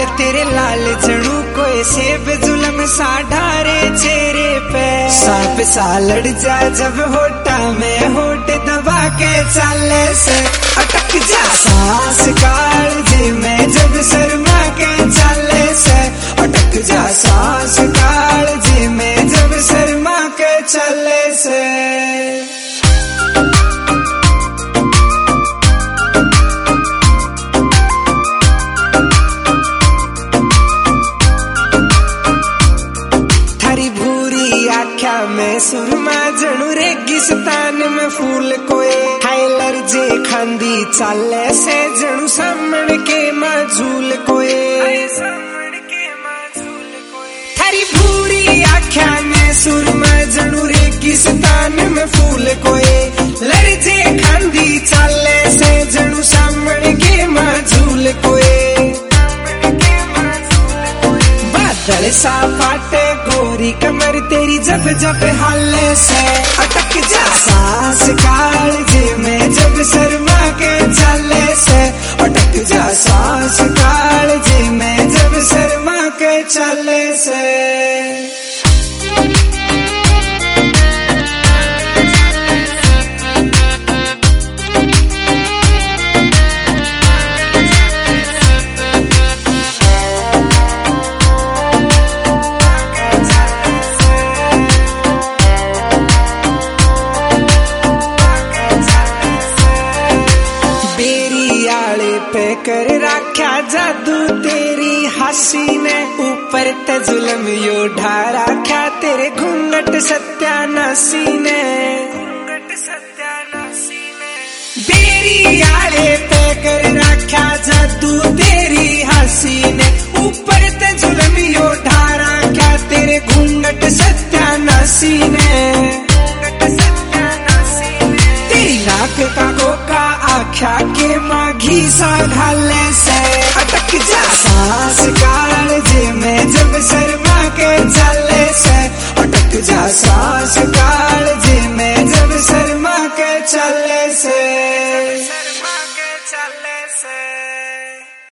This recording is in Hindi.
तेरे लाल जड़ू कोई सेब जुलम सा ढारे चेहरे पे। सांप सा लड़ जाए जब होठा में होठ दबा के चाले से अटक जा सांस कालजे में जब शर्मा के चाले से अटक जा सांस कालजे में जब शर्मा के चाले से। आख्या में सुरमा जणू रेगिस्तान में फूल कोए हाइलर जे खांदी चाले से जणू सामण के माजूल कोए। थारी भूरी आख्या में सुरमा जणू रेगिस्तान में फूल कोए लड़जे खांदी चाले से जणू सामण के माजूल कोए। बादल सा फाटे गोरी कमर तेरी जब जब हाले से अटक जा सांस कालजे में जब शर्मा के चाले से अटक जा सांस कालजे में जब शर्मा के चाले से। पे कर राख्या जादू तेरी हंसी ने ऊपर ते जुल्म यो ढा राख्या तेरे घूंघट सत्यानाशी ने। बेरी आले पे कर राख्या जादू तेरी हंसी ने ऊपर ते जुल्म यो ढा राख्या तेरे घूंघट सत्यानाशी ने। तेरी नाक का गोका आख्या के माघी सा घाले